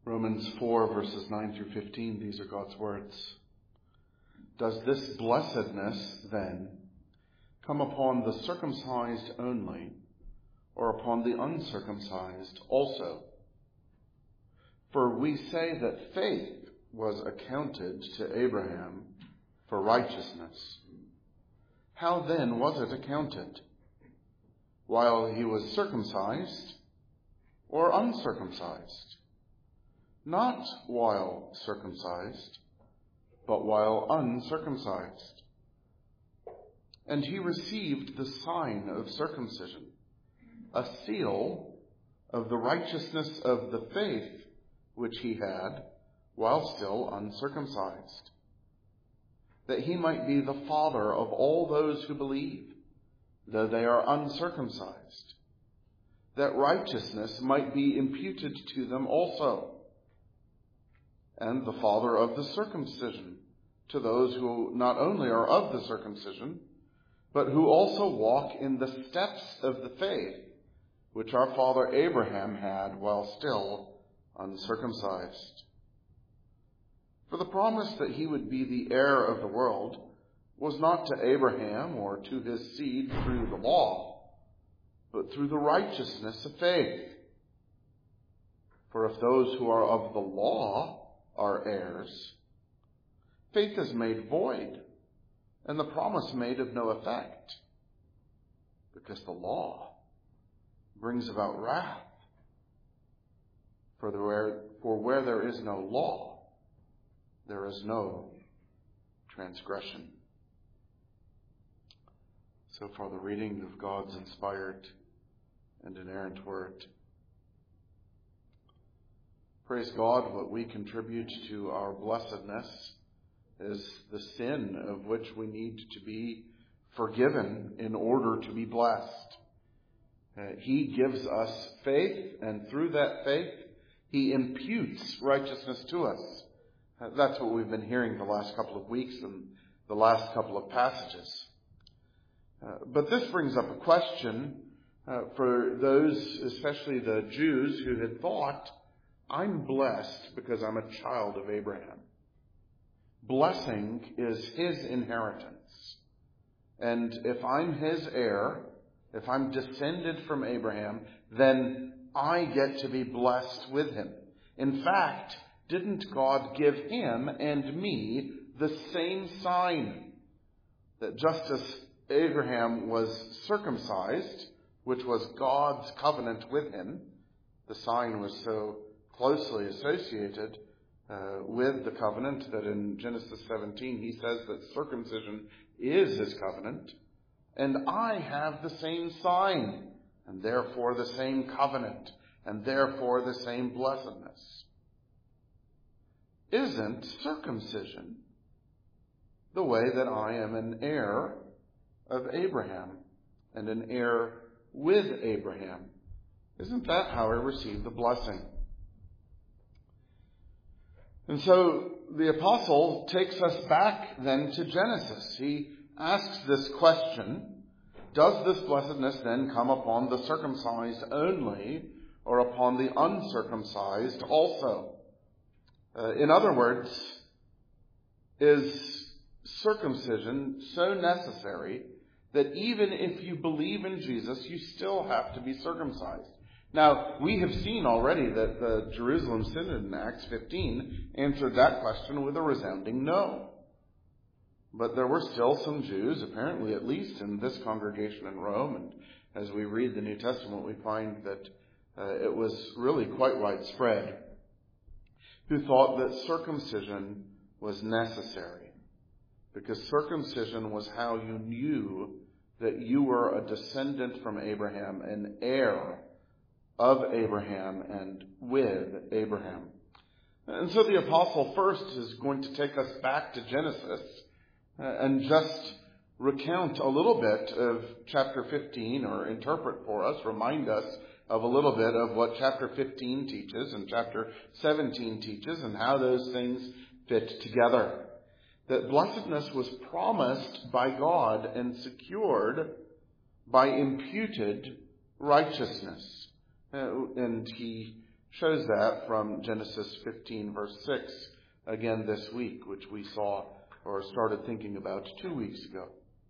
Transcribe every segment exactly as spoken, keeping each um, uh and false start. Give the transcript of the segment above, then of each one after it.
Romans four, verses nine through fifteen, these are God's words. Does this blessedness, then, come upon the circumcised only, or upon the uncircumcised also? For we say that faith was accounted to Abraham for righteousness. How then was it accounted? While he was circumcised or uncircumcised? Not while circumcised, but while uncircumcised. And he received the sign of circumcision, a seal of the righteousness of the faith which he had while still uncircumcised, that he might be the father of all those who believe, though they are uncircumcised, that righteousness might be imputed to them also, and the father of the circumcision to those who not only are of the circumcision, but who also walk in the steps of the faith which our father Abraham had while still uncircumcised. For the promise that he would be the heir of the world was not to Abraham or to his seed through the law, but through the righteousness of faith. For if those who are of the law are heirs, faith is made void, and the promise made of no effect, because the law brings about wrath. For, the where, for where there is no law, there is no transgression. So far, the reading of God's inspired and inerrant word. Praise God, what we contribute to our blessedness is the sin of which we need to be forgiven in order to be blessed. Uh, he gives us faith, and through that faith, he imputes righteousness to us. Uh, that's what we've been hearing the last couple of weeks and the last couple of passages. Uh, but this brings up a question uh, for those, especially the Jews, who had thought, I'm blessed because I'm a child of Abraham. Blessing is his inheritance. And if I'm his heir, if I'm descended from Abraham, then I get to be blessed with him. In fact, didn't God give him and me the same sign? That just as Abraham was circumcised, which was God's covenant with him, the sign was so closely associated uh, with the covenant that in Genesis seventeen he says that circumcision is his covenant, and I have the same sign, and therefore the same covenant, and therefore the same blessedness. Isn't circumcision the way that I am an heir of Abraham and an heir with Abraham? Isn't that how I receive the blessing? And so the apostle takes us back then to Genesis. He asks this question, does this blessedness then come upon the circumcised only, or upon the uncircumcised also? Uh, in other words, is circumcision so necessary that even if you believe in Jesus, you still have to be circumcised? Now, we have seen already that the Jerusalem Synod in Acts fifteen answered that question with a resounding no. But there were still some Jews, apparently at least in this congregation in Rome, and as we read the New Testament, we find that uh, it was really quite widespread, who thought that circumcision was necessary, because circumcision was how you knew that you were a descendant from Abraham, an heir of Abraham and with Abraham. And so the apostle first is going to take us back to Genesis uh, and just recount a little bit of chapter fifteen, or interpret for us, remind us of a little bit of what chapter fifteen teaches and chapter seventeen teaches, and how those things fit together. That blessedness was promised by God and secured by imputed righteousness. Uh, and he shows that from Genesis fifteen, verse six, again this week, which we saw or started thinking about two weeks ago.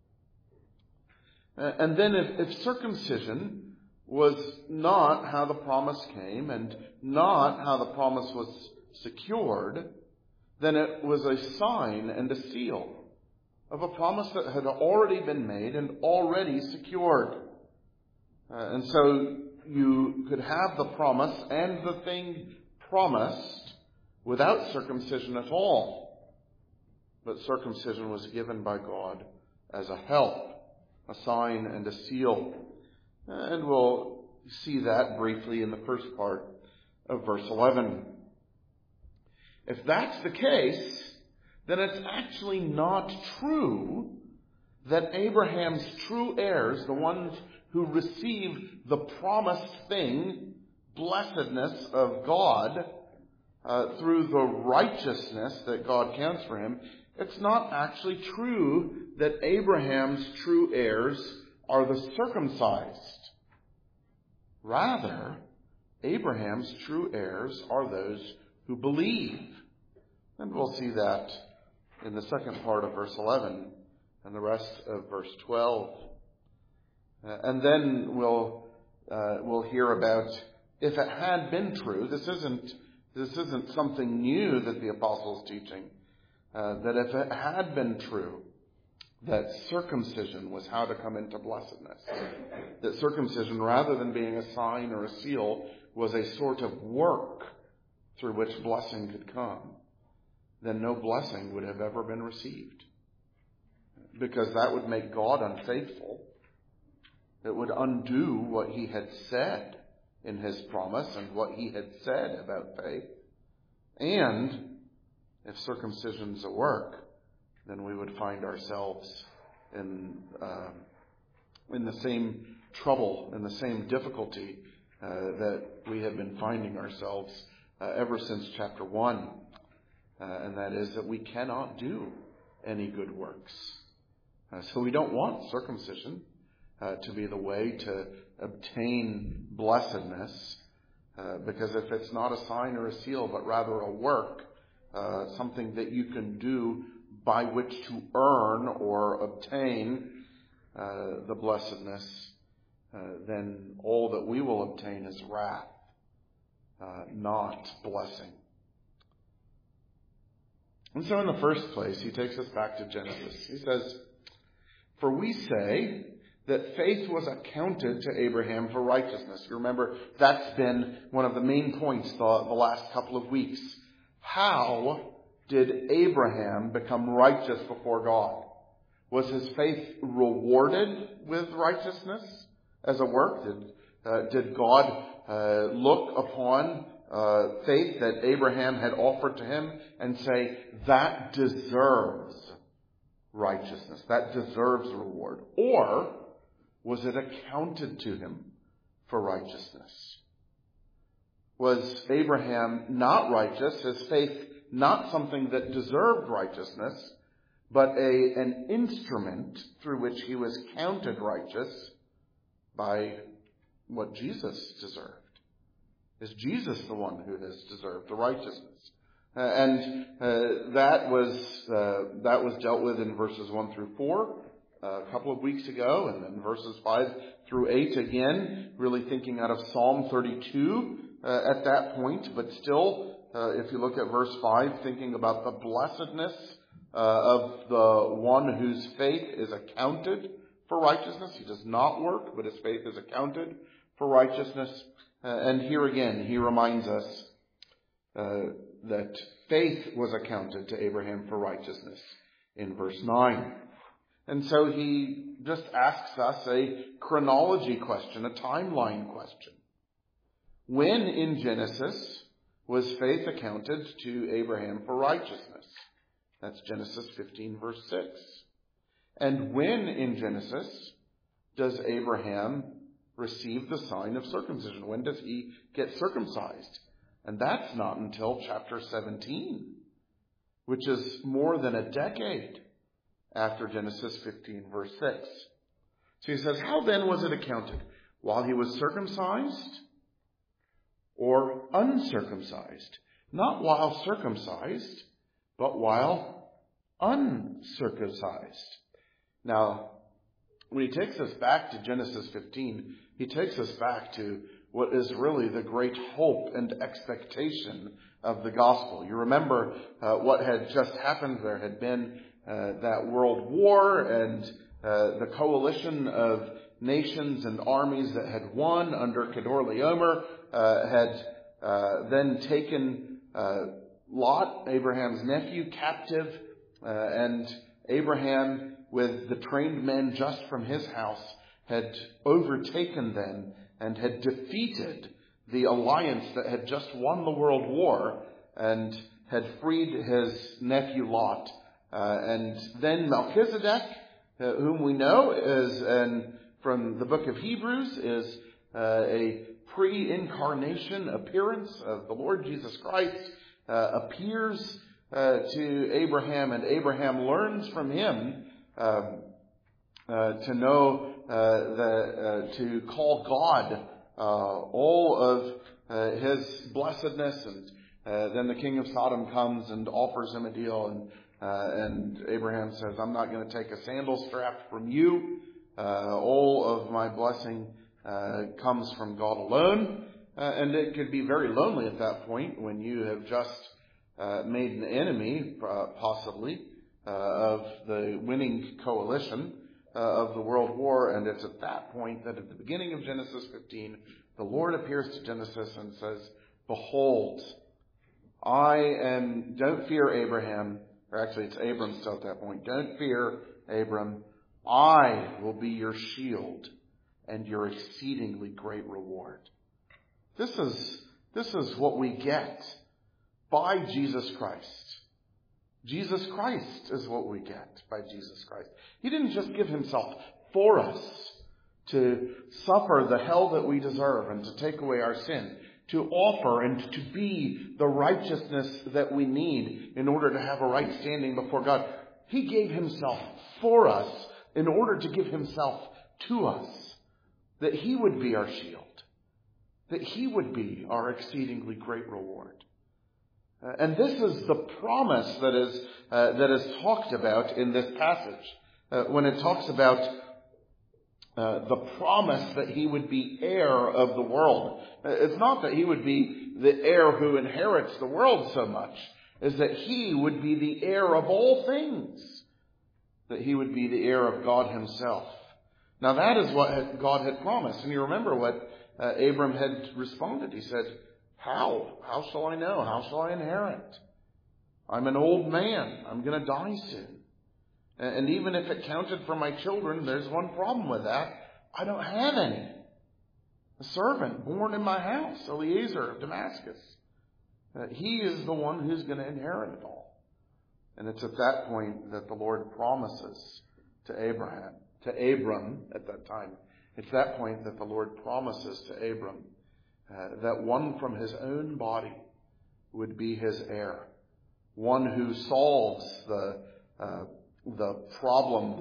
And then if, if circumcision was not how the promise came and not how the promise was secured, then it was a sign and a seal of a promise that had already been made and already secured. Uh, and so you could have the promise and the thing promised without circumcision at all. But circumcision was given by God as a help, a sign and a seal. And we'll see that briefly in the first part of verse eleven. If that's the case, then it's actually not true that Abraham's true heirs, the ones who receive the promised thing, blessedness of God, uh, through the righteousness that God counts for him, it's not actually true that Abraham's true heirs are the circumcised. Rather, Abraham's true heirs are those who believe. And we'll see that in the second part of verse eleven and the rest of verse twelve. Uh, and then we'll uh, we'll hear about if it had been true. This isn't this isn't something new that the apostle is teaching. Uh, that if it had been true that circumcision was how to come into blessedness, that circumcision, rather than being a sign or a seal, was a sort of work through which blessing could come, then no blessing would have ever been received. Because that would make God unfaithful. It would undo what he had said in his promise and what he had said about faith. And if circumcision's a work, then we would find ourselves in uh, in the same trouble, in the same difficulty uh, that we have been finding ourselves uh, ever since chapter one. Uh, and that is that we cannot do any good works. Uh, so we don't want circumcision uh, to be the way to obtain blessedness, uh, because if it's not a sign or a seal, but rather a work, uh, something that you can do by which to earn or obtain uh, the blessedness, uh, then all that we will obtain is wrath, uh, not blessing. And so in the first place, he takes us back to Genesis. He says, "For we say that faith was accounted to Abraham for righteousness." You remember, that's been one of the main points the, the last couple of weeks. How did Abraham become righteous before God? Was his faith rewarded with righteousness as a work? Did, uh, did God uh, look upon Uh, faith that Abraham had offered to him and say, that deserves righteousness, that deserves reward? Or was it accounted to him for righteousness? Was Abraham not righteous, his faith not something that deserved righteousness, but a an instrument through which he was counted righteous by what Jesus deserved? Is Jesus the one who has deserved the righteousness? Uh, and uh, that was uh, that was dealt with in verses one through four uh, a couple of weeks ago, and then verses five through eight again, really thinking out of Psalm thirty-two uh, at that point. But still, uh, if you look at verse five, thinking about the blessedness uh, of the one whose faith is accounted for righteousness. He does not work, but his faith is accounted for righteousness. Uh, and here again, he reminds us uh, that faith was accounted to Abraham for righteousness in verse nine. And so he just asks us a chronology question, a timeline question. When in Genesis was faith accounted to Abraham for righteousness? That's Genesis fifteen, verse six. And when in Genesis does Abraham receive the sign of circumcision? When does he get circumcised? And that's not until chapter seventeen, which is more than a decade after Genesis fifteen, verse six. So he says, how then was it accounted? While he was circumcised, or uncircumcised. Not while circumcised, but while uncircumcised. Now, when he takes us back to Genesis fifteen, he takes us back to what is really the great hope and expectation of the gospel. You remember uh, what had just happened. There had been uh, that world war and uh, the coalition of nations and armies that had won under Kedorlaomer uh, had uh, then taken uh, Lot, Abraham's nephew, captive, uh, and Abraham, with the trained men just from his house, had overtaken them and had defeated the alliance that had just won the world war and had freed his nephew Lot. Uh, and then Melchizedek, uh, whom we know is, and from the book of Hebrews, is uh, a pre-incarnation appearance of the Lord Jesus Christ, uh, appears uh, to Abraham, and Abraham learns from him um, uh, to know uh, the, uh, to call God uh, all of uh, his blessedness. And uh, then the king of Sodom comes and offers him a deal, and uh, and Abraham says, "I'm not going to take a sandal strap from you. Uh, all of my blessing uh, comes from God alone." Uh, and it could be very lonely at that point when you have just uh, made an enemy, uh, possibly, uh, of the winning coalition uh, of the world war. And it's at that point that at the beginning of Genesis fifteen, the Lord appears to Genesis and says, "Behold, I am," don't fear Abraham, or actually it's Abram still at that point, "Don't fear, Abram, I will be your shield and your exceedingly great reward." This is, this is what we get by Jesus Christ. Jesus Christ is what we get by Jesus Christ. He didn't just give himself for us to suffer the hell that we deserve and to take away our sin, to offer and to be the righteousness that we need in order to have a right standing before God. He gave himself for us in order to give himself to us, that he would be our shield, that he would be our exceedingly great reward. Uh, and this is the promise that is uh, that is talked about in this passage. Uh, when it talks about uh, the promise that he would be heir of the world. Uh, it's not that he would be the heir who inherits the world so much, as that he would be the heir of all things. That he would be the heir of God himself. Now that is what God had promised. And you remember what uh, Abram had responded. He said, How? How shall I know? How shall I inherit? I'm an old man. I'm going to die soon. And even if it counted for my children, there's one problem with that. I don't have any. A servant born in my house, Eliezer of Damascus. Uh, he is the one who's going to inherit it all. And it's at that point that the Lord promises to Abraham, to Abram at that time. It's that point that the Lord promises to Abram uh, that one from his own body would be his heir. One who solves the uh, the problem,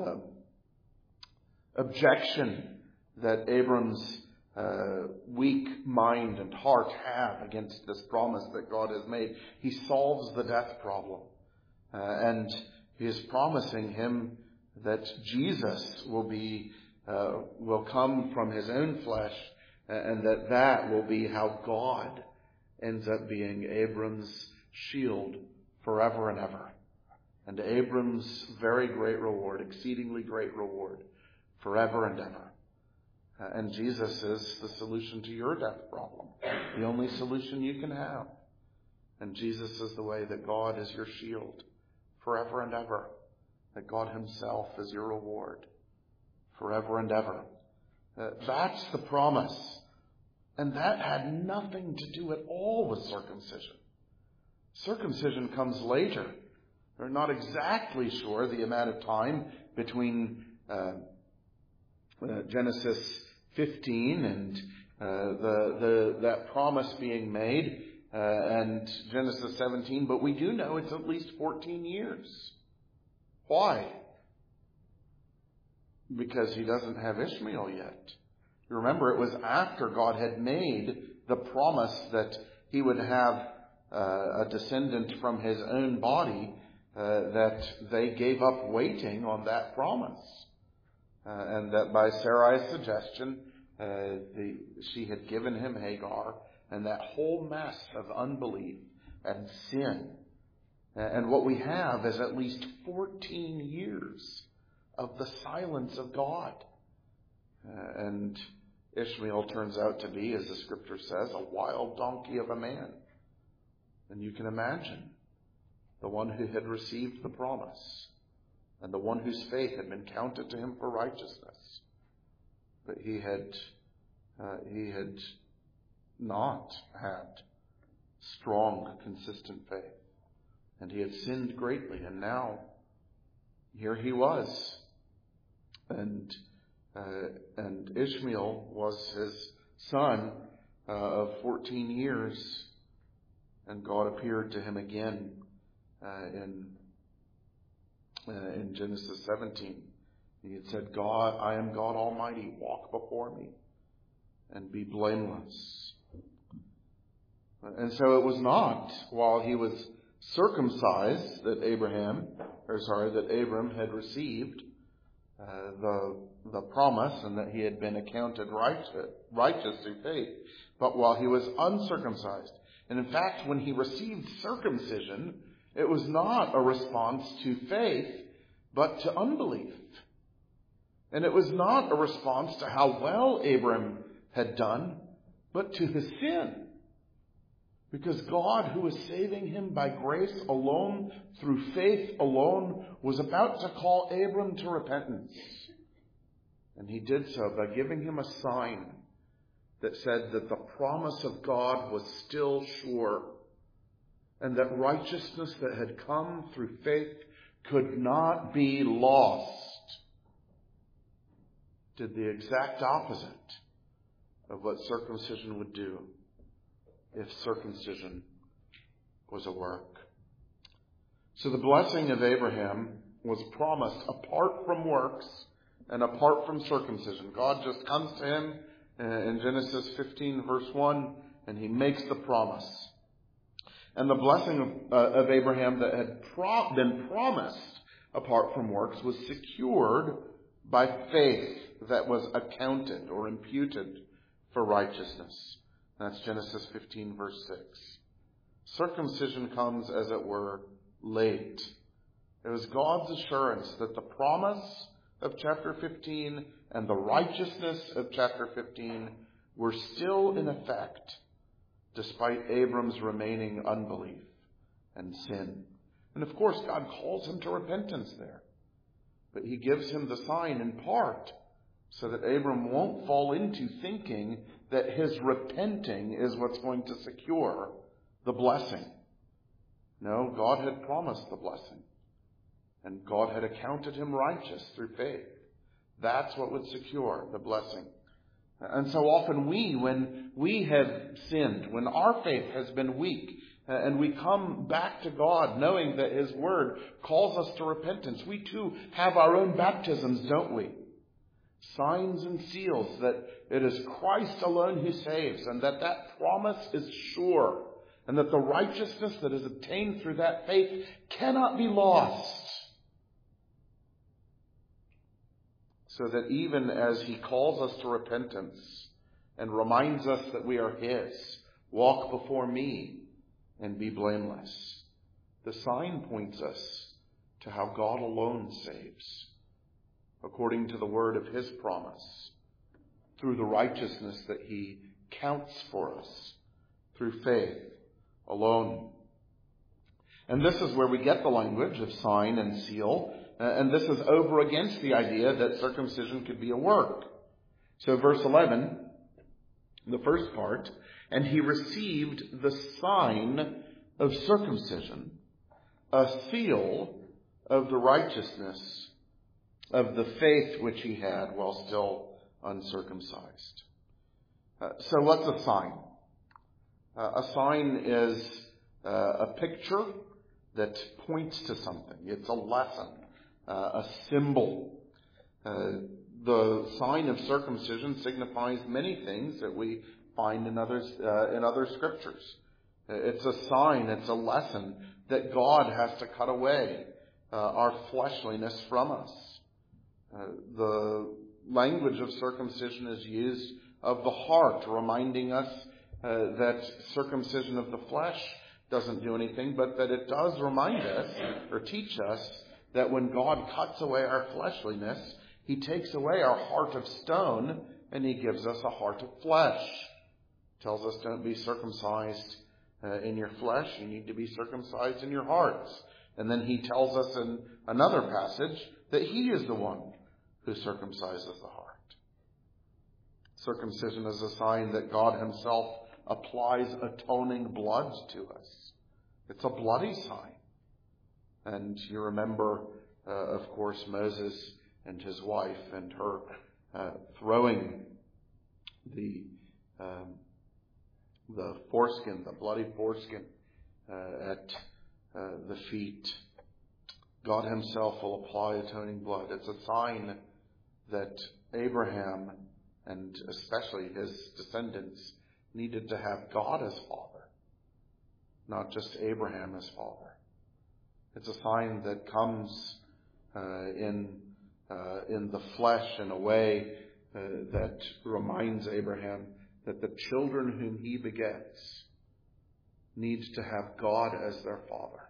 the objection that Abram's uh, weak mind and heart have against this promise that God has made. He solves the death problem. Uh, and he is promising him that Jesus will be, uh, will come from his own flesh, and that that will be how God ends up being Abram's shield forever and ever. And Abram's very great reward, exceedingly great reward, forever and ever. Uh, and Jesus is the solution to your death problem, the only solution you can have. And Jesus is the way that God is your shield forever and ever, that God himself is your reward forever and ever. Uh, that's the promise. And that had nothing to do at all with circumcision. Circumcision comes later. We're not exactly sure the amount of time between uh, uh, Genesis fifteen and uh, the the that promise being made uh, and Genesis seventeen, but we do know it's at least fourteen years. Why? Because he doesn't have Ishmael yet. You remember, it was after God had made the promise that he would have uh, a descendant from his own body, uh, that they gave up waiting on that promise. Uh, and that by Sarai's suggestion, uh, the, she had given him Hagar, and that whole mess of unbelief and sin. And what we have is at least fourteen years of the silence of God. Uh, and Ishmael turns out to be, as the scripture says, a wild donkey of a man. And you can imagine the one who had received the promise and the one whose faith had been counted to him for righteousness. But he had, uh, he had not had strong, consistent faith. And he had sinned greatly. And now, here he was. And uh, and Ishmael was his son uh, of fourteen years. And God appeared to him again uh, in uh, in Genesis seventeen. He had said, God, I am God Almighty. Walk before me and be blameless. And so it was not while he was circumcised that Abraham, or sorry, that Abram had received uh, the the promise and that he had been accounted righteous, righteous through faith, but while he was uncircumcised. And in fact, when he received circumcision, it was not a response to faith, but to unbelief. And it was not a response to how well Abram had done, but to his sin. Because God, who was saving him by grace alone, through faith alone, was about to call Abram to repentance. And he did so by giving him a sign that said that the promise of God was still sure, and that righteousness that had come through faith could not be lost. Did the exact opposite of what circumcision would do if circumcision was a work. So the blessing of Abraham was promised apart from works and apart from circumcision. God just comes to him in Genesis fifteen verse one, and he makes the promise. And the blessing of, uh, of Abraham that had pro- been promised apart from works was secured by faith that was accounted or imputed for righteousness. That's Genesis fifteen verse six. Circumcision comes, as it were, late. It was God's assurance that the promise of chapter fifteen and the righteousness of chapter fifteen were still in effect, despite Abram's remaining unbelief and sin. And of course, God calls him to repentance there. But he gives him the sign in part so that Abram won't fall into thinking that his repenting is what's going to secure the blessing. No, God had promised the blessing. And God had accounted him righteous through faith. That's what would secure the blessing. And so often we, when we have sinned, when our faith has been weak, and we come back to God knowing that his word calls us to repentance, we too have our own baptisms, don't we? Signs and seals that it is Christ alone who saves, and that that promise is sure, and that the righteousness that is obtained through that faith cannot be lost. So that even as he calls us to repentance and reminds us that we are his, walk before me and be blameless, the sign points us to how God alone saves, according to the word of his promise, through the righteousness that he counts for us, through faith alone. And this is where we get the language of sign and seal. And this is over against the idea that circumcision could be a work. So verse eleven, the first part, and he received the sign of circumcision, a seal of the righteousness of the faith which he had while still uncircumcised. Uh, so what's a sign? Uh, a sign is uh, a picture that points to something. It's a lesson. Uh, a symbol. Uh, the sign of circumcision signifies many things that we find in others uh, in other scriptures. It's a sign, it's a lesson that God has to cut away uh, our fleshliness from us. Uh, the language of circumcision is used of the heart, reminding us uh, that circumcision of the flesh doesn't do anything, but that it does remind us or teach us that when God cuts away our fleshliness, He takes away our heart of stone and He gives us a heart of flesh. He tells us, don't be circumcised uh, in your flesh, you need to be circumcised in your hearts. And then He tells us in another passage that He is the one who circumcises the heart. Circumcision is a sign that God Himself applies atoning blood to us. It's a bloody sign. And you remember, uh, of course, Moses and his wife and her uh, throwing the um, the foreskin, the bloody foreskin, uh, at uh, the feet. God Himself will apply atoning blood. It's a sign that Abraham and especially his descendants needed to have God as father, not just Abraham as father. It's a sign that comes uh, in uh, in the flesh in a way uh, that reminds Abraham that the children whom he begets need to have God as their father,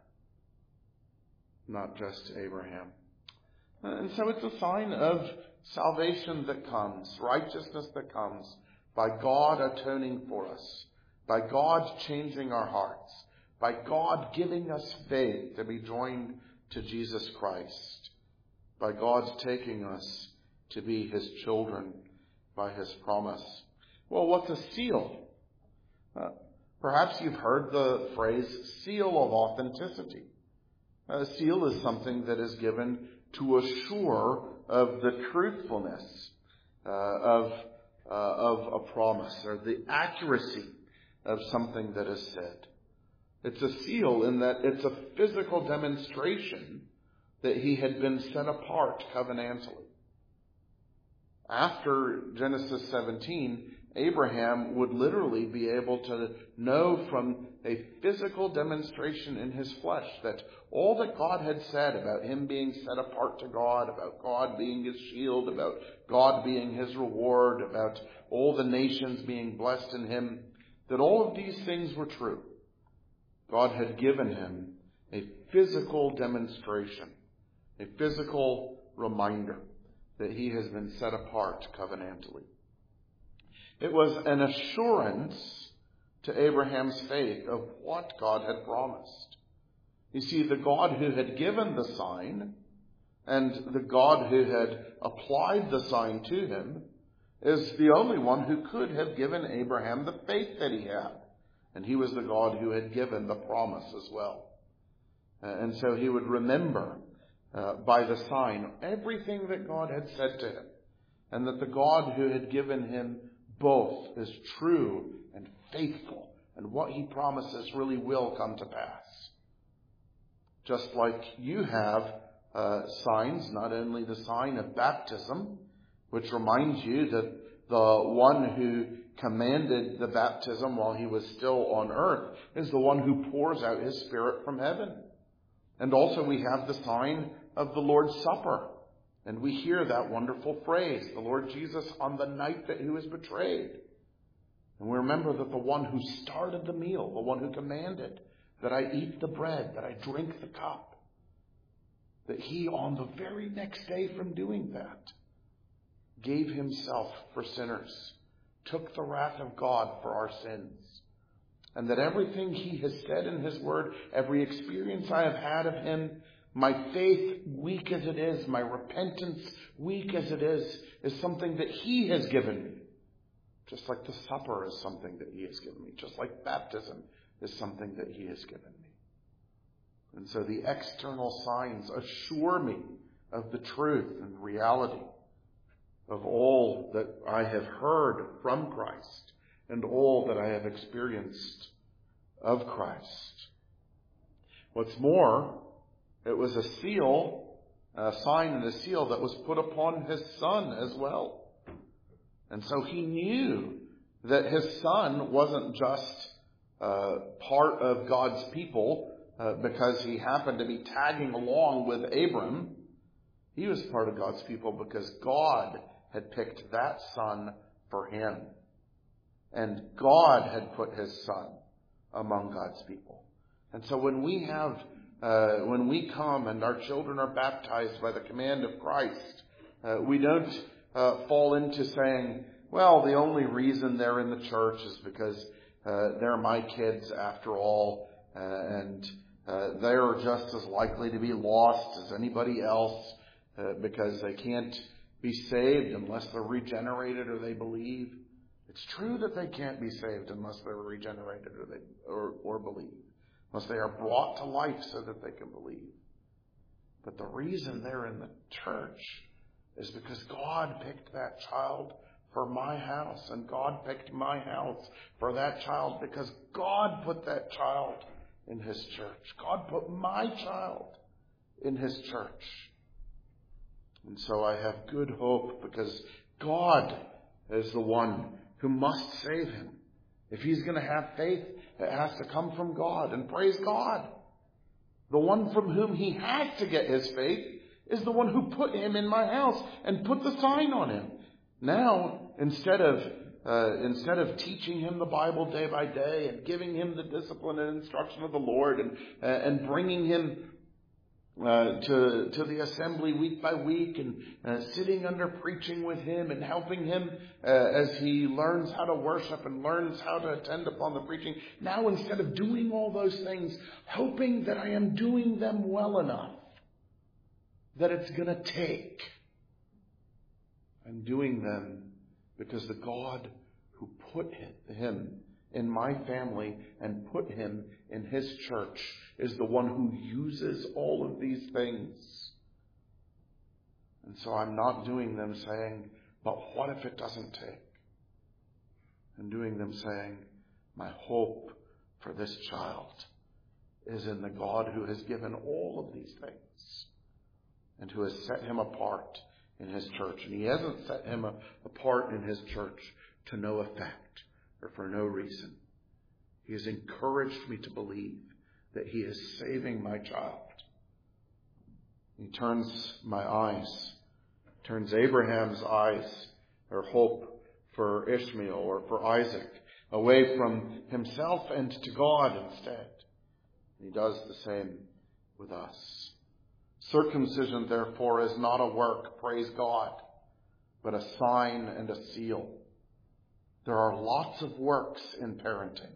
not just Abraham. And so it's a sign of salvation that comes, righteousness that comes, by God atoning for us, by God changing our hearts, by God giving us faith to be joined to Jesus Christ, by God taking us to be His children by His promise. Well, what's a seal? Uh, perhaps you've heard the phrase seal of authenticity. A seal is something that is given to assure of the truthfulness uh, of uh, of a promise or the accuracy of something that is said. It's a seal in that it's a physical demonstration that he had been set apart covenantally. After Genesis seventeen, Abraham would literally be able to know from a physical demonstration in his flesh that all that God had said about him being set apart to God, about God being his shield, about God being his reward, about all the nations being blessed in him, that all of these things were true. God had given him a physical demonstration, a physical reminder that he has been set apart covenantally. It was an assurance to Abraham's faith of what God had promised. You see, the God who had given the sign and the God who had applied the sign to him is the only one who could have given Abraham the faith that he had. And he was the God who had given the promise as well. Uh, and so he would remember uh, by the sign everything that God had said to him, and that the God who had given him both is true and faithful, and what he promises really will come to pass. Just like you have uh, signs, not only the sign of baptism, which reminds you that the one who commanded the baptism while he was still on earth is the one who pours out his Spirit from heaven. And also we have the sign of the Lord's Supper. And we hear that wonderful phrase, the Lord Jesus on the night that he was betrayed. And we remember that the one who started the meal, the one who commanded that I eat the bread, that I drink the cup, that he on the very next day from doing that gave himself for sinners, took the wrath of God for our sins. And that everything he has said in his word, every experience I have had of him, my faith, weak as it is, my repentance, weak as it is, is something that he has given me. Just like the supper is something that he has given me. Just like baptism is something that he has given me. And so the external signs assure me of the truth and reality of all that I have heard from Christ and all that I have experienced of Christ. What's more, it was a seal, a sign and a seal that was put upon his son as well. And so he knew that his son wasn't just uh, part of God's people uh, because he happened to be tagging along with Abram. He was part of God's people because God had picked that son for him. And God had put his son among God's people. And so when we have, uh, when we come and our children are baptized by the command of Christ, uh, we don't uh, fall into saying, well, the only reason they're in the church is because uh, they're my kids after all, uh, and uh, they're just as likely to be lost as anybody else uh, because they can't be saved unless they're regenerated or they believe. It's true that they can't be saved unless they're regenerated or they or, or believe, unless they are brought to life so that they can believe. But the reason they're in the church is because God picked that child for my house, and God picked my house for that child because God put that child in his church. God put my child in his church. And so I have good hope because God is the one who must save him. If he's going to have faith, it has to come from God. And praise God. The one from whom he has to get his faith is the one who put him in my house and put the sign on him. Now, instead of uh, instead of teaching him the Bible day by day and giving him the discipline and instruction of the Lord and uh, and bringing him Uh, to to the assembly week by week and uh, sitting under preaching with him and helping him uh, as he learns how to worship and learns how to attend upon the preaching. Now, instead of doing all those things, hoping that I am doing them well enough that it's going to take, I'm doing them because the God who put him in my family and put him in his church is the one who uses all of these things. And so I'm not doing them saying, but what if it doesn't take? I'm doing them saying, my hope for this child is in the God who has given all of these things and who has set him apart in his church. And he hasn't set him apart in his church to no effect or for no reason. He has encouraged me to believe that he is saving my child. He turns my eyes, turns Abraham's eyes, or hope for Ishmael or for Isaac, away from himself and to God instead. He does the same with us. Circumcision, therefore, is not a work, praise God, but a sign and a seal. There are lots of works in parenting.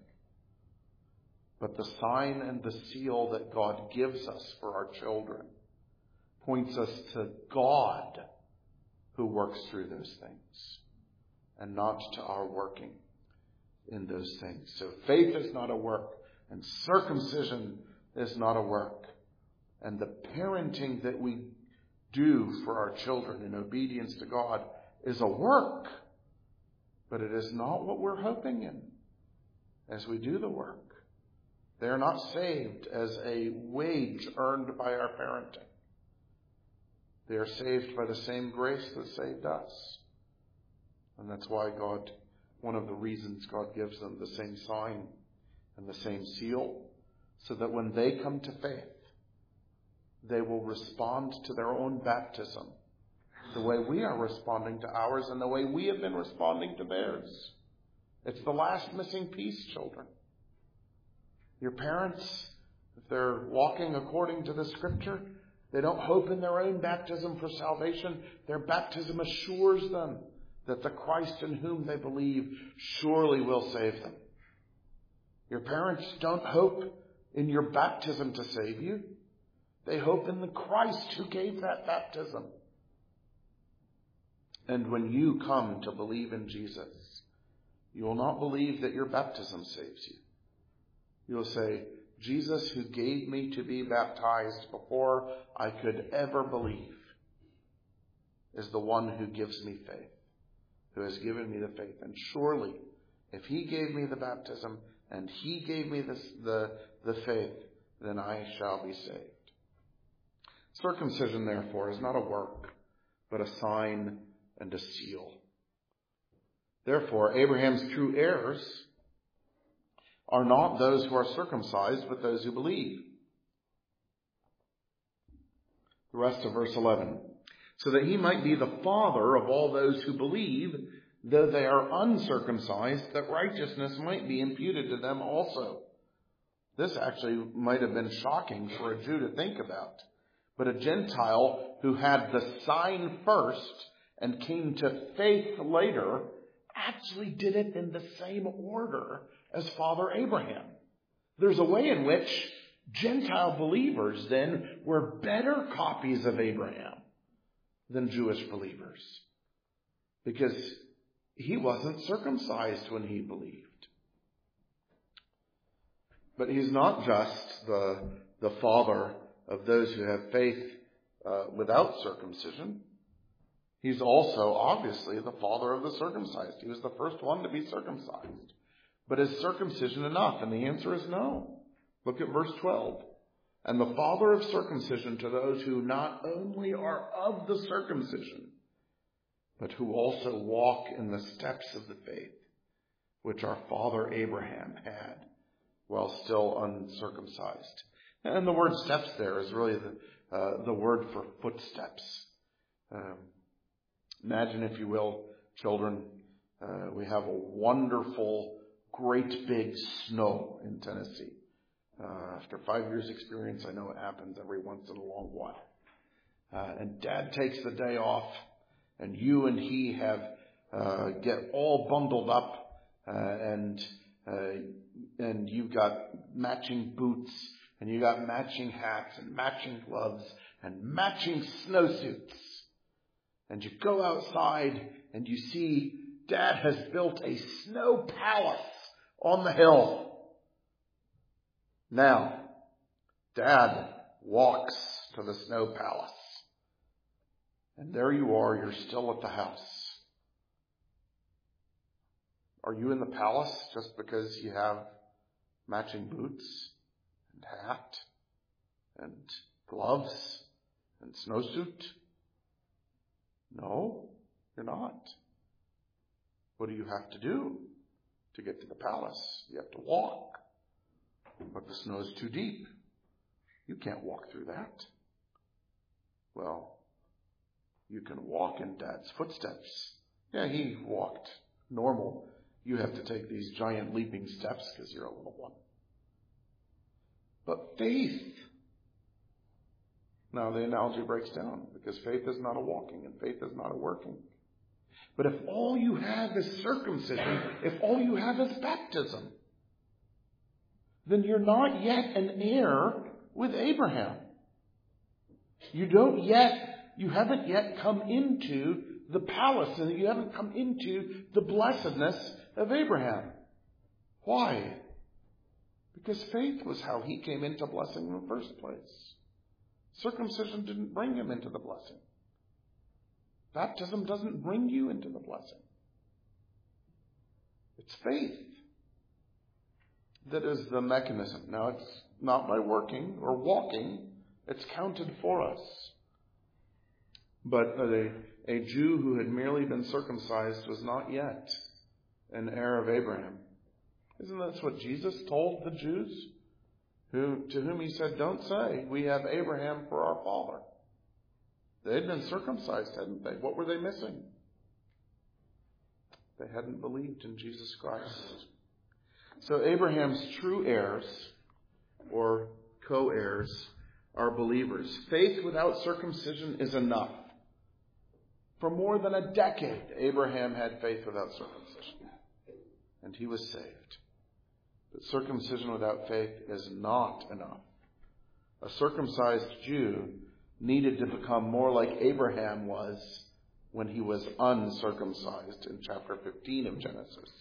But the sign and the seal that God gives us for our children points us to God who works through those things and not to our working in those things. So faith is not a work and circumcision is not a work. And the parenting that we do for our children in obedience to God is a work. But it is not what we're hoping in as we do the work. They are not saved as a wage earned by our parenting. They are saved by the same grace that saved us. And that's why God, one of the reasons God gives them the same sign and the same seal, so that when they come to faith, they will respond to their own baptism the way we are responding to ours and the way we have been responding to theirs. It's the last missing piece, children. Your parents, if they're walking according to the Scripture, they don't hope in their own baptism for salvation. Their baptism assures them that the Christ in whom they believe surely will save them. Your parents don't hope in your baptism to save you. They hope in the Christ who gave that baptism. And when you come to believe in Jesus, you will not believe that your baptism saves you. You'll say, Jesus, who gave me to be baptized before I could ever believe, is the one who gives me faith, who has given me the faith. And surely, if he gave me the baptism and he gave me this, the, the faith, then I shall be saved. Circumcision, therefore, is not a work, but a sign and a seal. Therefore, Abraham's true heirs are not those who are circumcised, but those who believe. The rest of verse eleven. So that he might be the father of all those who believe, though they are uncircumcised, that righteousness might be imputed to them also. This actually might have been shocking for a Jew to think about. But a Gentile who had the sign first and came to faith later actually did it in the same order as Father Abraham. There's a way in which Gentile believers then were better copies of Abraham than Jewish believers, because he wasn't circumcised when he believed. But he's not just the, the father of those who have faith uh, without circumcision. He's also obviously the father of the circumcised. He was the first one to be circumcised. But is circumcision enough? And the answer is no. Look at verse twelve. And the father of circumcision to those who not only are of the circumcision, but who also walk in the steps of the faith, which our father Abraham had while still uncircumcised. And the word steps there is really the, uh, the word for footsteps. Um, imagine, if you will, children, uh, we have a wonderful, great big snow in Tennessee. Uh, after five years experience, I know it happens every once in a long while. Uh, and Dad takes the day off, and you and he have uh, get all bundled up, uh, and uh, and you've got matching boots, and you got matching hats, and matching gloves, and matching snowsuits. And you go outside, and you see Dad has built a snow palace on the hill. Now, Dad walks to the snow palace. And there you are, you're still at the house. Are you in the palace just because you have matching boots and hat and gloves and snowsuit? No, you're not. What do you have to do to get to the palace? You have to walk. But the snow is too deep. You can't walk through that. Well, you can walk in Dad's footsteps. Yeah, he walked normal. You have to take these giant leaping steps because you're a little one. But faith. Now the analogy breaks down, because faith is not a walking and faith is not a working. But if all you have is circumcision, if all you have is baptism, then you're not yet an heir with Abraham. You don't yet, you haven't yet come into the palace, and you haven't come into the blessedness of Abraham. Why? Because faith was how he came into blessing in the first place. Circumcision didn't bring him into the blessing. Baptism doesn't bring you into the blessing. It's faith that is the mechanism. Now, it's not by working or walking. It's counted for us. But a, a Jew who had merely been circumcised was not yet an heir of Abraham. Isn't that what Jesus told the Jews? Who, to whom he said, don't say, we have Abraham for our father. They had been circumcised, hadn't they? What were they missing? They hadn't believed in Jesus Christ. So Abraham's true heirs, or co-heirs, are believers. Faith without circumcision is enough. For more than a decade, Abraham had faith without circumcision, and he was saved. But circumcision without faith is not enough. A circumcised Jew needed to become more like Abraham was when he was uncircumcised in chapter fifteen of Genesis.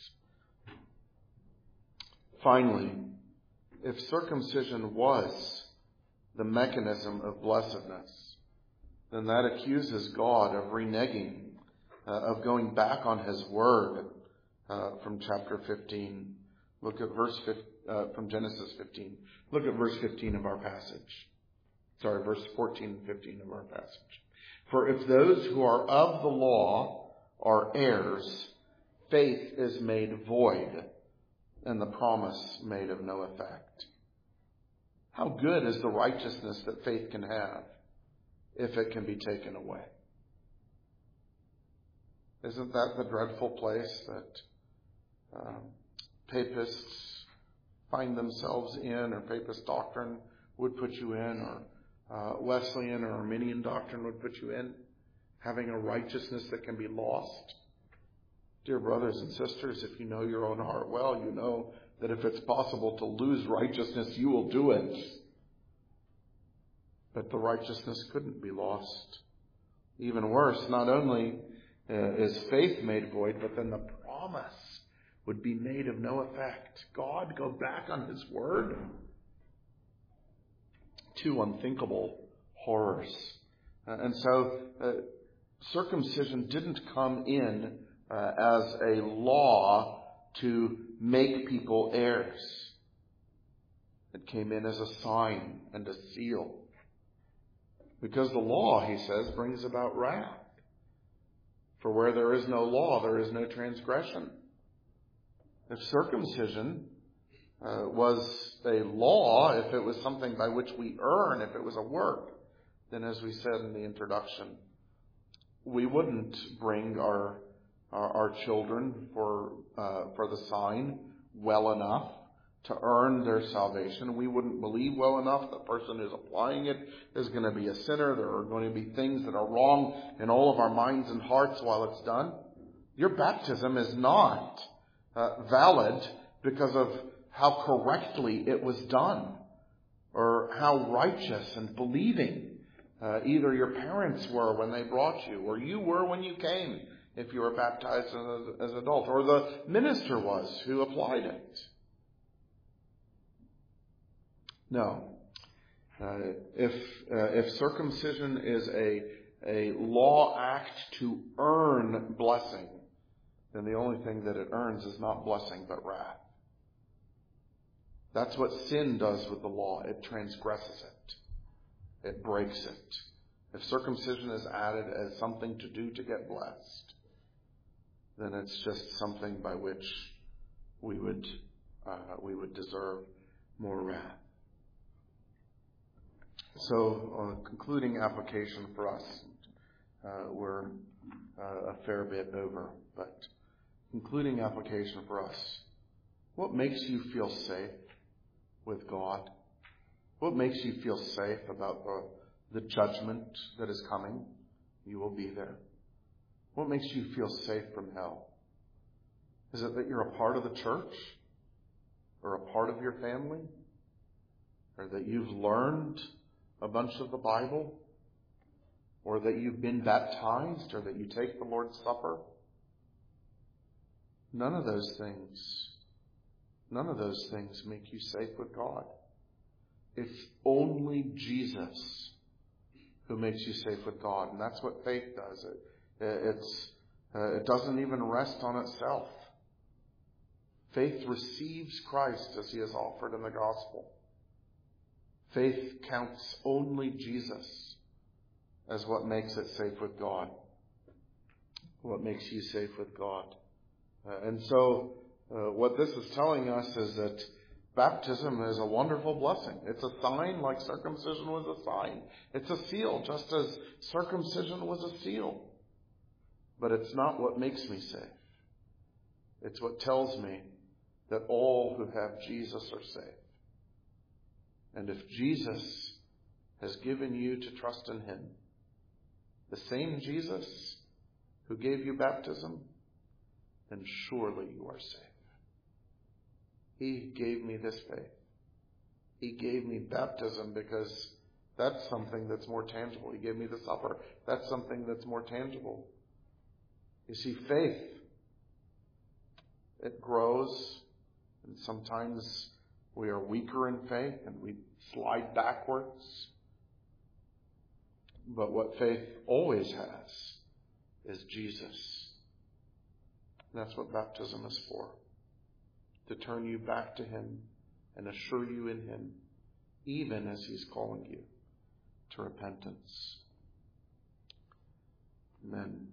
Finally, if circumcision was the mechanism of blessedness, then that accuses God of reneging, uh, of going back on his word uh, from chapter fifteen. Look at verse uh, from Genesis fifteen. Look at verse fifteen of our passage. Sorry, verse fourteen and fifteen of our passage. For if those who are of the law are heirs, faith is made void and the promise made of no effect. How good is the righteousness that faith can have if it can be taken away? Isn't that the dreadful place that um, papists find themselves in, or papist doctrine would put you in, or uh, Wesleyan or Arminian doctrine would put you in, having a righteousness that can be lost? Dear brothers and sisters, if you know your own heart well, you know that if it's possible to lose righteousness, you will do it. But the righteousness couldn't be lost. Even worse, not only uh, is faith made void, but then the promise would be made of no effect. God go back on His word? Two unthinkable horrors. Uh, and so uh, circumcision didn't come in uh, as a law to make people heirs. It came in as a sign and a seal. Because the law, he says, brings about wrath. For where there is no law, there is no transgression. If circumcision uh, was a law, if it was something by which we earn, if it was a work, then as we said in the introduction, we wouldn't bring our our, our children for uh, for the sign well enough to earn their salvation. We wouldn't believe well enough the person who's applying it is going to be a sinner. There are going to be things that are wrong in all of our minds and hearts while it's done. Your baptism is not uh, valid because of how correctly it was done or how righteous and believing uh, either your parents were when they brought you, or you were when you came if you were baptized as, as an adult, or the minister was who applied it. No. Uh, if uh, if circumcision is a a law act to earn blessing, then the only thing that it earns is not blessing but wrath. That's what sin does with the law. It transgresses it. It breaks it. If circumcision is added as something to do to get blessed, then it's just something by which we would uh, we would deserve more wrath. So, uh, concluding application for us. Uh, we're uh, a fair bit over, but concluding application for us. What makes you feel safe with God? What makes you feel safe about the, the judgment that is coming? You will be there. What makes you feel safe from hell? Is it that you're a part of the church? Or a part of your family? Or that you've learned a bunch of the Bible? Or that you've been baptized? Or that you take the Lord's Supper? None of those things, none of those things make you safe with God. It's only Jesus who makes you safe with God. And that's what faith does. It, it's, uh, it doesn't even rest on itself. Faith receives Christ as He is offered in the gospel. Faith counts only Jesus as what makes it safe with God. What makes you safe with God. Uh, and so, uh, what this is telling us is that baptism is a wonderful blessing. It's a sign like circumcision was a sign. It's a seal, just as circumcision was a seal. But it's not what makes me safe. It's what tells me that all who have Jesus are safe. And if Jesus has given you to trust in Him, the same Jesus who gave you baptism, then surely you are safe. He gave me this faith. He gave me baptism because that's something that's more tangible. He gave me the supper. That's something that's more tangible. You see, faith, it grows, and sometimes we are weaker in faith and we slide backwards. But what faith always has is Jesus. That's what baptism is for. To turn you back to Him and assure you in Him, even as He's calling you to repentance. Amen.